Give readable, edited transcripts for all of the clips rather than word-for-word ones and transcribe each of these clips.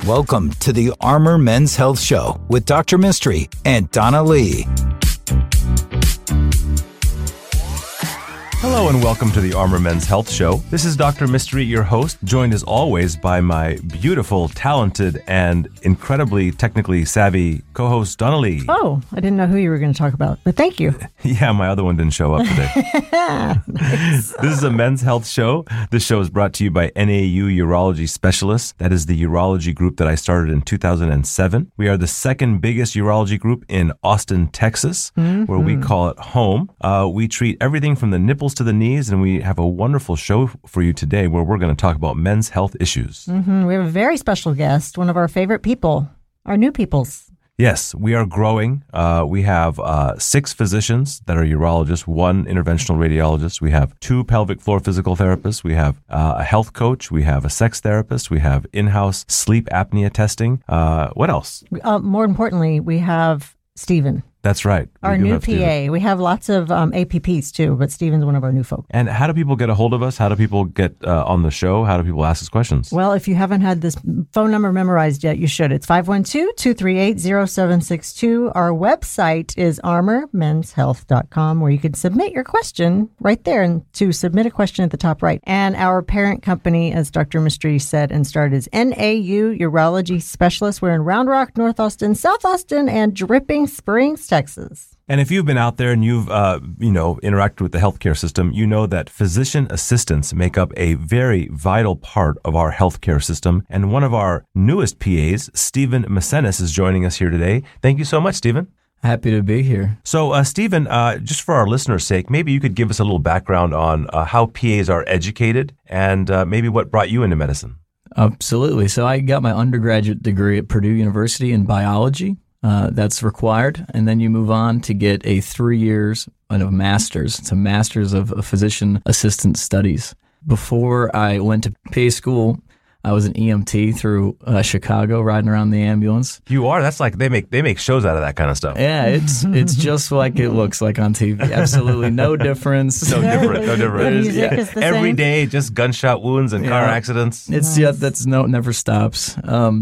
Welcome to the Armor Men's Health Show with Dr. Mystery and Donna Lee. Hello and welcome to the Armor Men's Health Show. This is Dr. Mystery, your host, joined as always by my beautiful, talented, and incredibly technically savvy co-host, Donna Lee. Oh, I didn't know who you were going to talk about, but thank you. Yeah, my other one didn't show up today. Nice. This is a men's health show. This show is brought to you by NAU Urology Specialists. That is the urology group that I started in 2007. We are the second biggest urology group in Austin, Texas, where we call it home. We treat everything from the nipples to the knees, and we have a wonderful show for you today where we're going to talk about men's health issues. We have a very special guest, one of our favorite people, our new peoples. Yes, we are growing. We have 6 physicians that are urologists, 1 interventional radiologist. We have 2 pelvic floor physical therapists. We have a health coach. We have a sex therapist. We have in-house sleep apnea testing. What else? More importantly, we have Stephen. That's right. Our new PA. We have lots of APPs too, but Stephen's one of our new folk. And how do people get a hold of us? How do people get on the show? How do people ask us questions? Well, if you haven't had this phone number memorized yet, you should. It's 512-238-0762. Our website is armormenshealth.com, where you can submit your question right there, and to submit a question at the top right. And our parent company, as Dr. Mystery said and started, is NAU Urology Specialists. We're in Round Rock, North Austin, South Austin, and Dripping Springs, Texas. And if you've been out there and you've, interacted with the healthcare system, you know that physician assistants make up a very vital part of our healthcare system. And one of our newest PAs, Stephen Masenis, is joining us here today. Thank you so much, Stephen. Happy to be here. So, Stephen, just for our listeners' sake, maybe you could give us a little background on how PAs are educated and maybe what brought you into medicine. Absolutely. So I got my undergraduate degree at Purdue University in biology. That's required. And then you move on to get a 3 years of a master's. It's a master's of physician assistant studies. Before I went to PA school, I was an EMT through Chicago, riding around the ambulance. You are? That's like they make shows out of that kind of stuff. Yeah, it's just like it looks like on TV. Absolutely no difference. No different. The music is the Every same. day, just gunshot wounds and car accidents. It's that's never stops.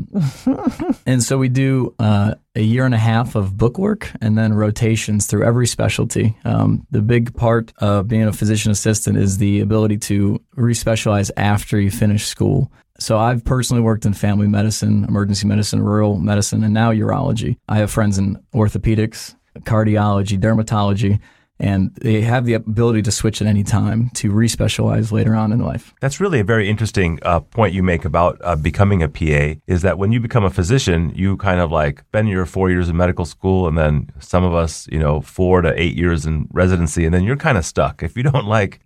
And so we do a year and a half of book work and then rotations through every specialty. The big part of being a physician assistant is the ability to respecialize after you finish school. So I've personally worked in family medicine, emergency medicine, rural medicine, and now urology. I have friends in orthopedics, cardiology, dermatology, and they have the ability to switch at any time to respecialize later on in life. That's really a very interesting point you make about becoming a PA, is that when you become a physician, you kind of like spend your 4 years in medical school, and then some of us, 4 to 8 years in residency, and then you're kind of stuck. If you don't like,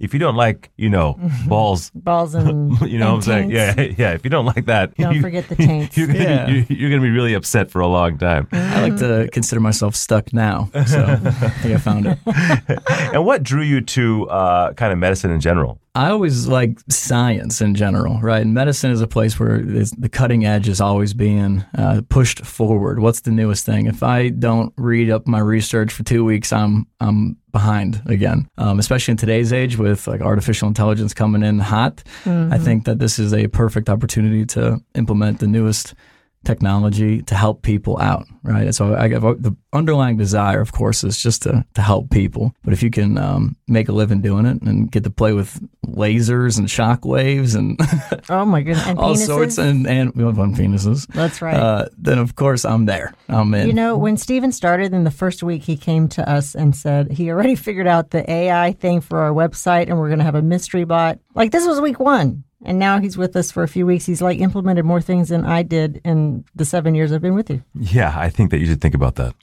balls and you know what I'm saying? Yeah. If you don't like that, don't forget the taints. You're going to be really upset for a long time. I like to consider myself stuck now, so I think I found it. And what drew you to kind of medicine in general? I always like science in general, right? And medicine is a place where the cutting edge is always being pushed forward. What's the newest thing? If I don't read up my research for 2 weeks, I'm behind again. Especially in today's age with like artificial intelligence coming in hot, I think that this is a perfect opportunity to implement the newest technology to help people out, right? So the underlying desire, of course, is just to help people. But if you can make a living doing it and get to play with lasers and shock waves and oh my goodness, and all penises? sorts, and we have on penises. That's right. Then of course I'm there. I'm in. When Stephen started in the first week, he came to us and said he already figured out the AI thing for our website, and we're going to have a mystery bot. Like, this was week 1. And now he's with us for a few weeks. He's like implemented more things than I did in the 7 years I've been with you. Yeah, I think that you should think about that.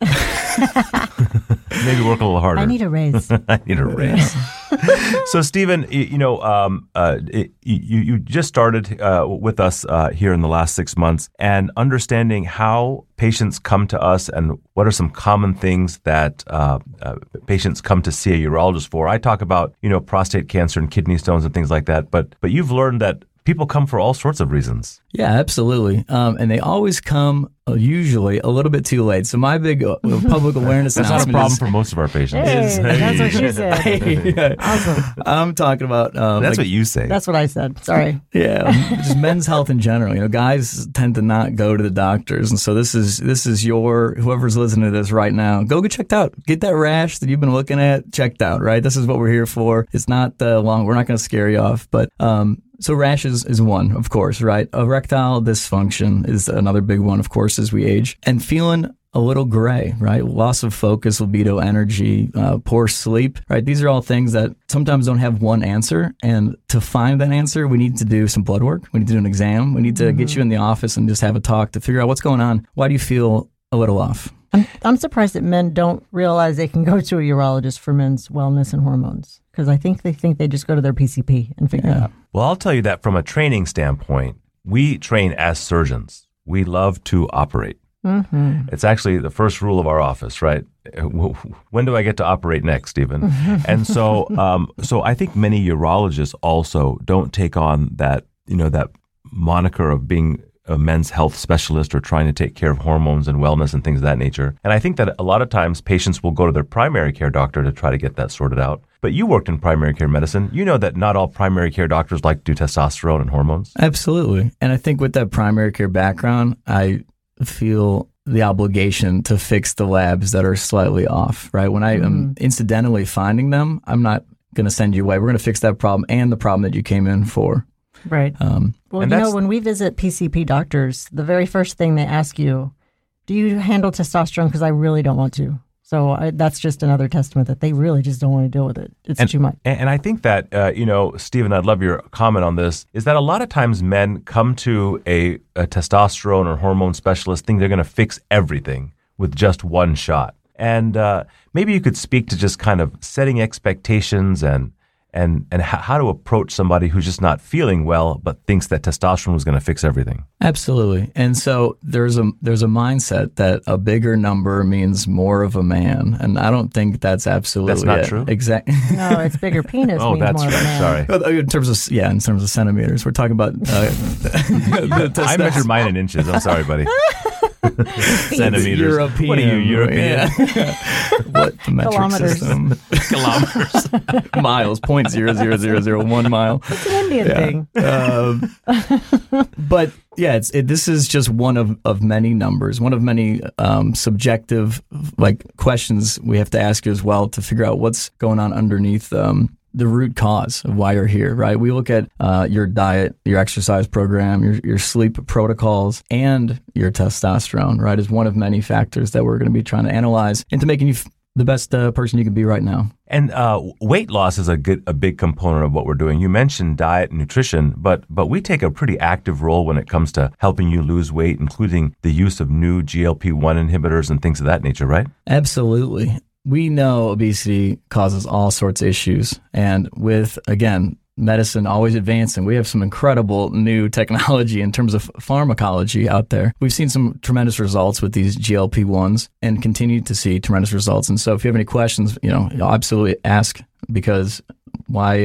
Maybe work a little harder. I need a raise. I need a raise. So, Stephen, you just started with us here in the last 6 months, and understanding how patients come to us and what are some common things that patients come to see a urologist for. I talk about, prostate cancer and kidney stones and things like that, but you've learned that people come for all sorts of reasons. Yeah, absolutely. And they always come usually a little bit too late. So my big public awareness That's not a announcement problem is, for most of our patients. Hey, that's what she said. Awesome. I'm talking about That's what you say. That's what I said. Sorry. yeah, just men's health in general. You know, guys tend to not go to the doctors, and so this is your whoever's listening to this right now. Go get checked out. Get that rash that you've been looking at checked out. Right. This is what we're here for. It's not long. We're not going to scare you off, but so rash is one, of course, right? Erectile dysfunction is another big one, of course, as we age. And feeling a little gray, right? Loss of focus, libido, energy, poor sleep, right? These are all things that sometimes don't have one answer. And to find that answer, we need to do some blood work. We need to do an exam. We need to get you in the office and just have a talk to figure out what's going on. Why do you feel a little off? I'm surprised that men don't realize they can go to a urologist for men's wellness and hormones, because I think they just go to their PCP and figure it out. Well, I'll tell you that from a training standpoint, we train as surgeons. We love to operate. Mm-hmm. It's actually the first rule of our office, right? When do I get to operate next, Stephen? And so I think many urologists also don't take on that moniker of being a men's health specialist or trying to take care of hormones and wellness and things of that nature. And I think that a lot of times patients will go to their primary care doctor to try to get that sorted out. But you worked in primary care medicine. You know that not all primary care doctors like to do testosterone and hormones. Absolutely. And I think with that primary care background, I feel the obligation to fix the labs that are slightly off, right? When I am incidentally finding them, I'm not going to send you away. We're going to fix that problem and the problem that you came in for. Right. Well, when we visit PCP doctors, the very first thing they ask you, do you handle testosterone? Because I really don't want to. So that's just another testament that they really just don't want to deal with it. It's too much. And I think that, Stephen, I'd love your comment on this, is that a lot of times men come to a testosterone or hormone specialist thinking they're going to fix everything with just one shot. And maybe you could speak to just kind of setting expectations and how to approach somebody who's just not feeling well but thinks that testosterone is going to fix everything. Absolutely. And so there's a mindset that a bigger number means more of a man, and I don't think that's absolutely That's not true? Exactly. No, it's bigger penis means that's more of a man. Sorry. In terms of centimeters, we're talking about I measured mine in inches. I'm sorry, buddy. Centimeters. European. What are you, European? Yeah. What the metric Kilometers. system? Kilometers. Miles, 0.00001 mile. It's an Indian thing. But yeah, this is just one of many numbers, one of many subjective questions we have to ask you as well to figure out what's going on underneath the root cause of why you're here, right? We look at your diet, your exercise program, your sleep protocols, and your testosterone, right, as one of many factors that we're going to be trying to analyze into making you the best person you can be right now. And weight loss is a big component of what we're doing. You mentioned diet and nutrition, but we take a pretty active role when it comes to helping you lose weight, including the use of new GLP-1 inhibitors and things of that nature, right? Absolutely. We know obesity causes all sorts of issues. And with, again, medicine always advancing, we have some incredible new technology in terms of pharmacology out there. We've seen some tremendous results with these GLP-1s and continue to see tremendous results. And so if you have any questions, absolutely ask, because why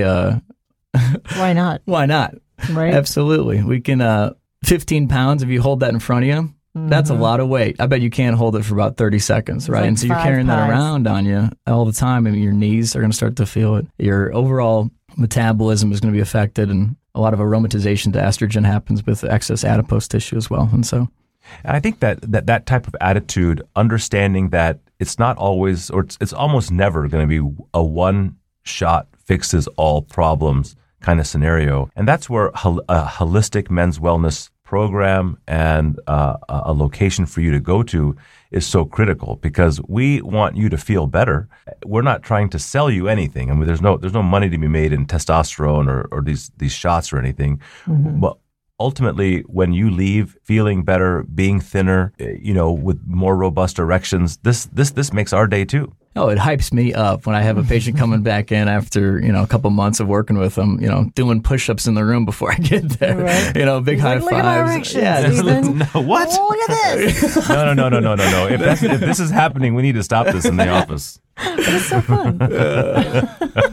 not? Why not? Right. Absolutely. We can, 15 pounds, if you hold that in front of you, that's a lot of weight. I bet you can't hold it for about 30 seconds, right? And so you're carrying that around on you all the time, and your knees are going to start to feel it. Your overall metabolism is going to be affected, and a lot of aromatization to estrogen happens with excess adipose tissue as well. And so I think that type of attitude, understanding that it's not always, or it's almost never going to be a one-shot fixes all problems kind of scenario. And that's where a holistic men's wellness program and a location for you to go to is so critical, because we want you to feel better. We're not trying to sell you anything. I mean, there's no money to be made in testosterone or these shots or anything. Mm-hmm. But ultimately, when you leave feeling better, being thinner, with more robust erections, this makes our day too. Oh, it hypes me up when I have a patient coming back in after, a couple months of working with them, doing push-ups in the room before I get there. Right. Big high look fives. At my erections, No, what? Oh, look at this. No. If this is happening, we need to stop this in the office. But it's so fun.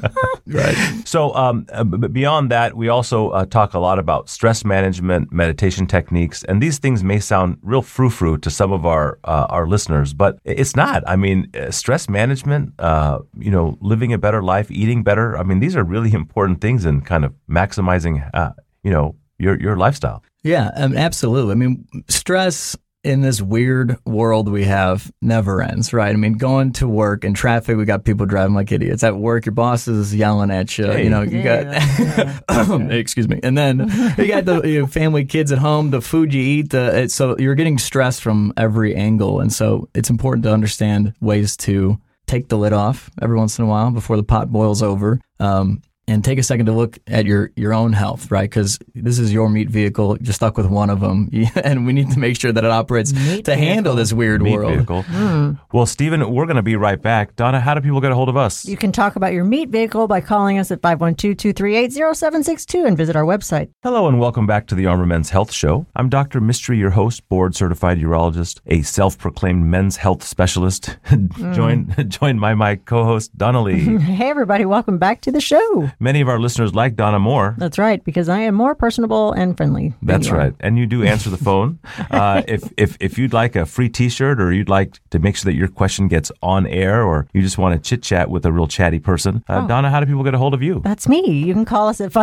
Right. So but beyond that, we also talk a lot about stress management, meditation techniques, and these things may sound real frou-frou to some of our listeners, but it's not. I mean, stress management, living a better life, eating better. I mean, these are really important things in kind of maximizing, your lifestyle. Yeah, absolutely. I mean, stress in this weird world we have never ends, right? I mean, going to work in traffic, we got people driving like idiots. At work, your boss is yelling at you. Hey. You got, excuse me. And then you got the family, kids at home, the food you eat. So you're getting stress from every angle. And so it's important to understand ways to take the lid off every once in a while before the pot boils over. And take a second to look at your own health, right? Because this is your meat vehicle. You're stuck with one of them. And we need to make sure that it operates handle this weird meat world. Vehicle. Well, Stephen, we're going to be right back. Donna, how do people get a hold of us? You can talk about your meat vehicle by calling us at 512-238-0762 and visit our website. Hello and welcome back to the Armor Men's Health Show. I'm Dr. Mystery, your host, board-certified urologist, a self-proclaimed men's health specialist, joined by my co-host, Donna Lee. Hey, everybody. Welcome back to the show. Many of our listeners like Donna more. That's right, because I am more personable and friendly. That's right. And you do answer the phone. If you'd like a free T-shirt, or you'd like to make sure that your question gets on air, or you just want to chit-chat with a real chatty person, Donna, how do people get a hold of you? That's me. You can call us at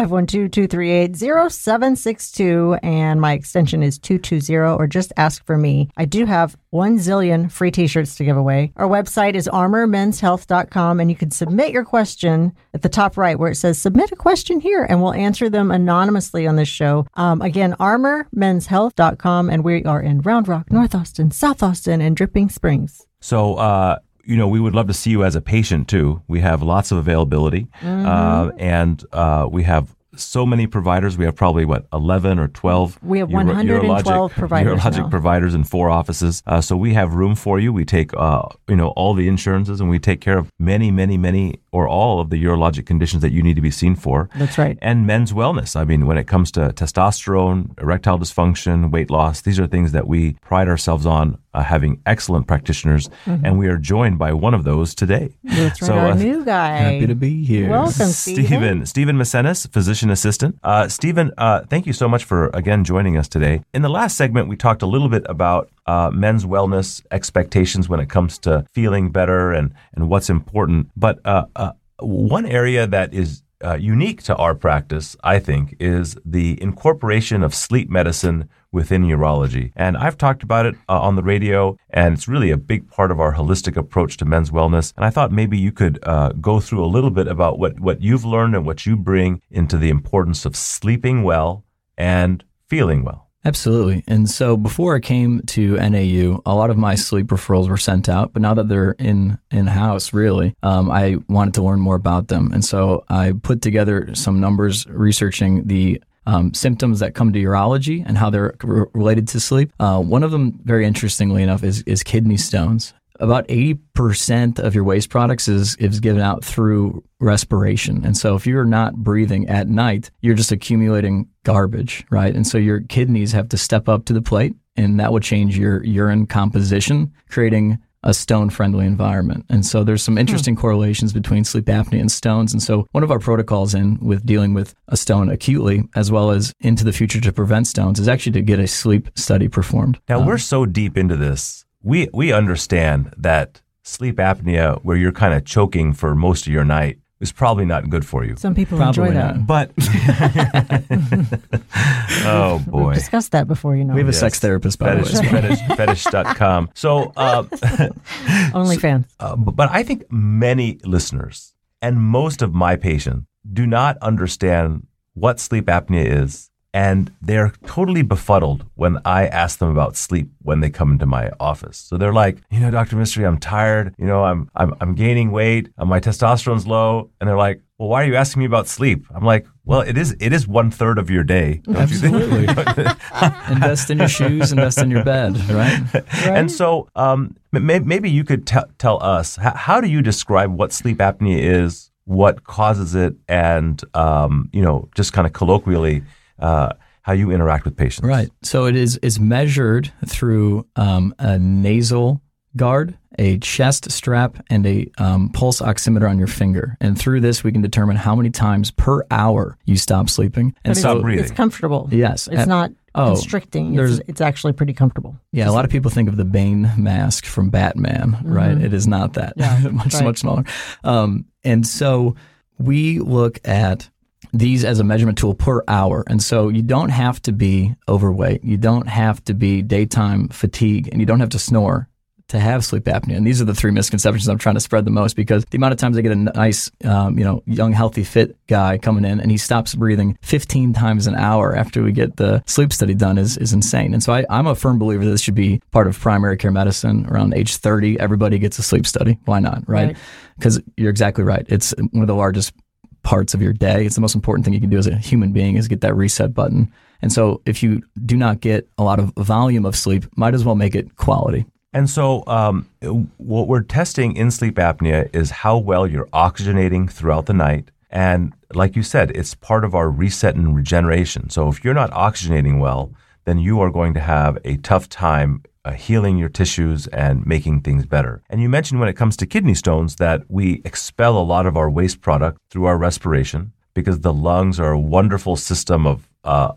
512-238-0762, and my extension is 220, or just ask for me. I do have 1 zillion free T-shirts to give away. Our website is armormenshealth.com, and you can submit your question at the top right where it says submit a question here, and we'll answer them anonymously on this show. Again, armormenshealth.com, and we are in Round Rock, North Austin, South Austin, and Dripping Springs. So, we would love to see you as a patient too. We have lots of availability, and we have so many providers. We have probably 11 or 12. We have 112 providers urologic now. providers in 4 offices. So we have room for you. We take all the insurances, and we take care of many, many, many, or all of the urologic conditions that you need to be seen for. That's right. And men's wellness. I mean, when it comes to testosterone, erectile dysfunction, weight loss, these are things that we pride ourselves on having excellent practitioners, and we are joined by one of those today. That's right, our new guy. Happy to be here. Welcome, Stephen. Stephen Macenas, physician assistant. Stephen, thank you so much for, again, joining us today. In the last segment, we talked a little bit about men's wellness expectations when it comes to feeling better and what's important. But one area that is unique to our practice, I think, is the incorporation of sleep medicine within urology. And I've talked about it on the radio, and it's really a big part of our holistic approach to men's wellness. And I thought maybe you could go through a little bit about what you've learned and what you bring into the importance of sleeping well and feeling well. Absolutely. And so before I came to NAU, a lot of my sleep referrals were sent out, but now that they're in-house, really, I wanted to learn more about them. And so I put together some numbers researching the symptoms that come to urology and how they're related to sleep. One of them, very interestingly enough, is kidney stones. About 80% of your waste products is given out through respiration. And so if you're not breathing at night, you're just accumulating garbage, right? And so your kidneys have to step up to the plate, and that will change your urine composition, creating a stone-friendly environment. And so there's some interesting correlations between sleep apnea and stones. And so one of our protocols with dealing with a stone acutely, as well as into the future to prevent stones, is actually to get a sleep study performed. Now, we're so deep into this. We understand that sleep apnea, where you're kind of choking for most of your night, is probably not good for you. Some people Probably enjoy that. not. But, oh boy. We've discussed that before, you know. We have a sex therapist, by the way. Fetish.com. So, OnlyFans. but I think many listeners and most of my patients do not understand what sleep apnea is. And they're totally befuddled when I ask them about sleep when they come into my office. So they're like, Dr. Mystery, I'm tired. I'm gaining weight. My testosterone's low. And they're like, well, why are you asking me about sleep? I'm like, well, it is 1/3 of your day. Don't Absolutely. You think? Invest in your shoes, invest in your bed, right? And so maybe you could tell us, how do you describe what sleep apnea is, what causes it, and, just kind of colloquially, how you interact with patients. Right. So it's measured through a nasal guard, a chest strap, and a pulse oximeter on your finger. And through this, we can determine how many times per hour you stop sleeping. And But stop breathing. It's comfortable. Yes. It's not constricting. It's actually pretty comfortable. Yeah, a lot of people think of the Bane mask from Batman, right? It is not that. Yeah, much right. smaller. And so we look at these as a measurement tool per hour. And so you don't have to be overweight. You don't have to be daytime fatigue, and you don't have to snore to have sleep apnea. And these are the three misconceptions I'm trying to spread the most, because the amount of times I get a nice, young, healthy, fit guy coming in and he stops breathing 15 times an hour after we get the sleep study done is insane. And so I'm a firm believer that this should be part of primary care medicine. Around age 30, everybody gets a sleep study. Why not, right? Because you're exactly right. It's one of the largest parts of your day. It's the most important thing you can do as a human being is get that reset button. And so if you do not get a lot of volume of sleep, might as well make it quality. And so what we're testing in sleep apnea is how well you're oxygenating throughout the night. And like you said, it's part of our reset and regeneration. So if you're not oxygenating well, then you are going to have a tough time healing your tissues and making things better. And you mentioned when it comes to kidney stones that we expel a lot of our waste product through our respiration, because the lungs are a wonderful system of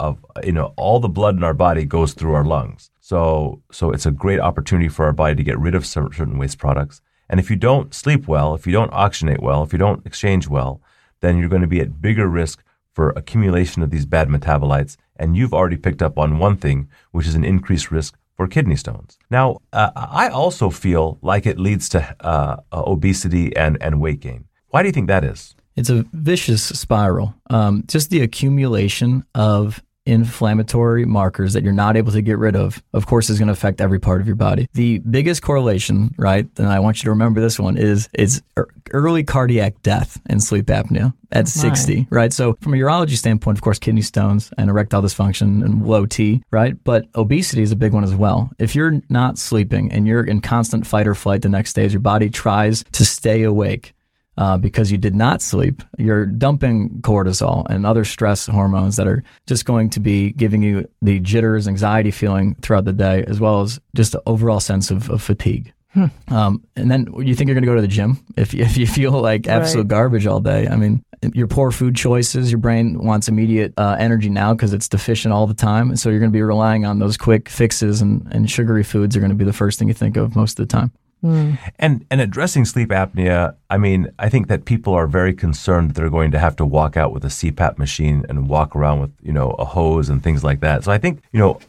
all the blood in our body goes through our lungs. So it's a great opportunity for our body to get rid of certain waste products. And if you don't sleep well, if you don't oxygenate well, if you don't exchange well, then you're going to be at bigger risk for accumulation of these bad metabolites. And you've already picked up on one thing, which is an increased risk for kidney stones. Now, I also feel like it leads to obesity and weight gain. Why do you think that is? It's a vicious spiral. Just the accumulation of inflammatory markers that you're not able to get rid of course, is going to affect every part of your body. The biggest correlation, right, and I want you to remember this one, is early cardiac death in sleep apnea at 60, right? So from a urology standpoint, of course, kidney stones and erectile dysfunction and low T, right? But obesity is a big one as well. If you're not sleeping and you're in constant fight or flight the next day as your body tries to stay awake, because you did not sleep, you're dumping cortisol and other stress hormones that are just going to be giving you the jitters, anxiety feeling throughout the day, as well as just an overall sense of fatigue. And then you think you're going to go to the gym if you feel like absolute garbage all day. I mean, your poor food choices, your brain wants immediate energy now because it's deficient all the time. So you're going to be relying on those quick fixes, and sugary foods are going to be the first thing you think of most of the time. And addressing sleep apnea, I mean, I think that people are very concerned that they're going to have to walk out with a CPAP machine and walk around with, a hose and things like that. So I think,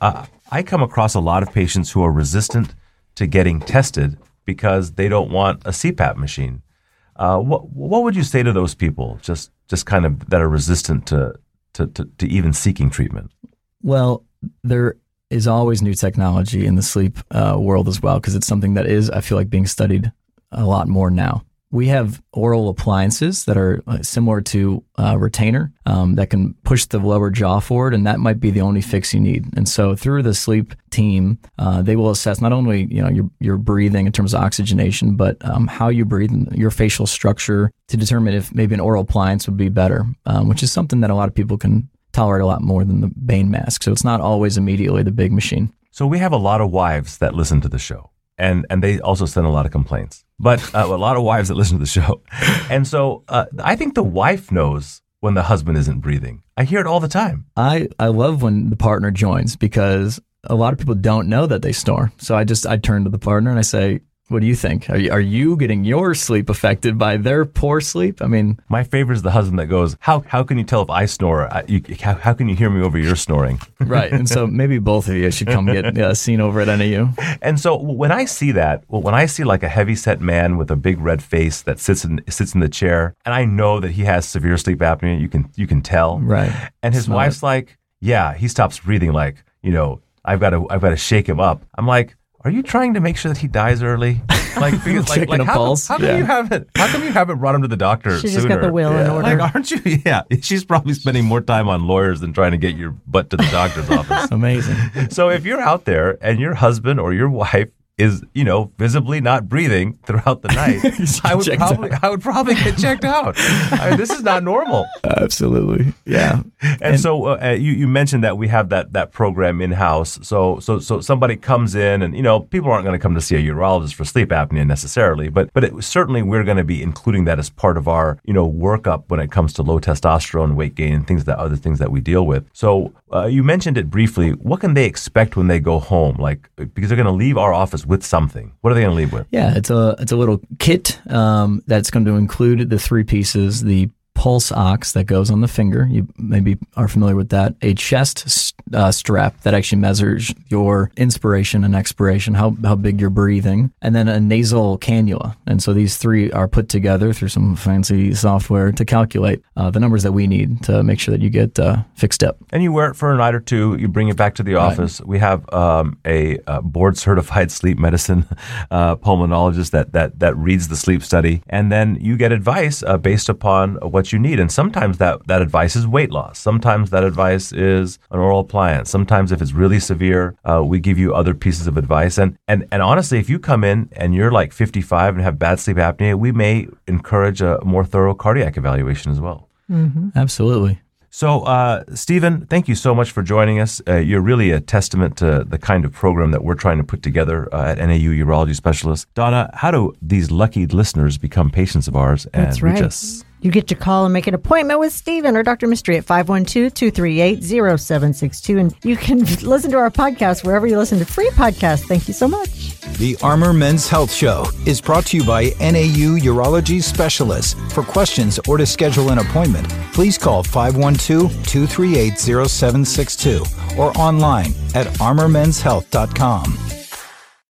I come across a lot of patients who are resistant to getting tested because they don't want a CPAP machine. What would you say to those people, just kind of that are resistant to even seeking treatment? Well, there is always new technology in the sleep world as well, because it's something that is, I feel like, being studied a lot more now. We have oral appliances that are similar to a retainer that can push the lower jaw forward, and that might be the only fix you need. And so through the sleep team, they will assess not only your breathing in terms of oxygenation, but how you breathe and your facial structure to determine if maybe an oral appliance would be better, which is something that a lot of people can tolerate a lot more than the Bane mask. So it's not always immediately the big machine. So we have a lot of wives that listen to the show, and they also send a lot of complaints, but a lot of wives that listen to the show. And so I think the wife knows when the husband isn't breathing. I hear it all the time. I love when the partner joins, because a lot of people don't know that they snore. So I turn to the partner and I say, what do you think? Are you getting your sleep affected by their poor sleep? I mean, my favorite is the husband that goes, how can you tell if I snore? How can you hear me over your snoring? Right. And so maybe both of you should come get seen over at NAU. And so when I see that, when I see like a heavy-set man with a big red face that sits in the chair, and I know that he has severe sleep apnea, you can tell. Right. And his wife's like, yeah, he stops breathing, like, I've got to shake him up. I'm like, are you trying to make sure that he dies early? Like, because how come you haven't brought him to the doctor She sooner? just got the will in order. Like, aren't you? Yeah, she's probably spending more time on lawyers than trying to get your butt to the doctor's office. Amazing. So if you're out there and your husband or your wife is, visibly not breathing throughout the night, I would probably get checked out. This is not normal. Absolutely. Yeah. And so you mentioned that we have that program in-house. So somebody comes in and, people aren't going to come to see a urologist for sleep apnea necessarily, but certainly we're going to be including that as part of our, workup when it comes to low testosterone, weight gain, and other things that we deal with. So you mentioned it briefly. What can they expect when they go home? Because they're going to leave our office with something. What are they going to leave with? Yeah, it's a little kit that's going to include the 3 pieces: the pulse ox that goes on the finger. You maybe are familiar with that. A chest strap that actually measures your inspiration and expiration, how big you're breathing, and then a nasal cannula. And so these 3 are put together through some fancy software to calculate the numbers that we need to make sure that you get fixed up. And you wear it for a night or 2. You bring it back to the office. Right. We have a board-certified sleep medicine pulmonologist that reads the sleep study, and then you get advice based upon what you need. And sometimes that advice is weight loss. Sometimes that advice is an oral appliance. Sometimes if it's really severe, we give you other pieces of advice. And honestly, if you come in and you're like 55 and have bad sleep apnea, we may encourage a more thorough cardiac evaluation as well. Mm-hmm. Absolutely. So, Stephen, thank you so much for joining us. You're really a testament to the kind of program that we're trying to put together at NAU Urology Specialists. Donna, how do these lucky listeners become patients of ours and reach us? You get to call and make an appointment with Stephen or Dr. Mystery at 512-238-0762. And you can listen to our podcast wherever you listen to free podcasts. Thank you so much. The Armor Men's Health Show is brought to you by NAU Urology Specialists. For questions or to schedule an appointment, please call 512-238-0762 or online at armormenshealth.com.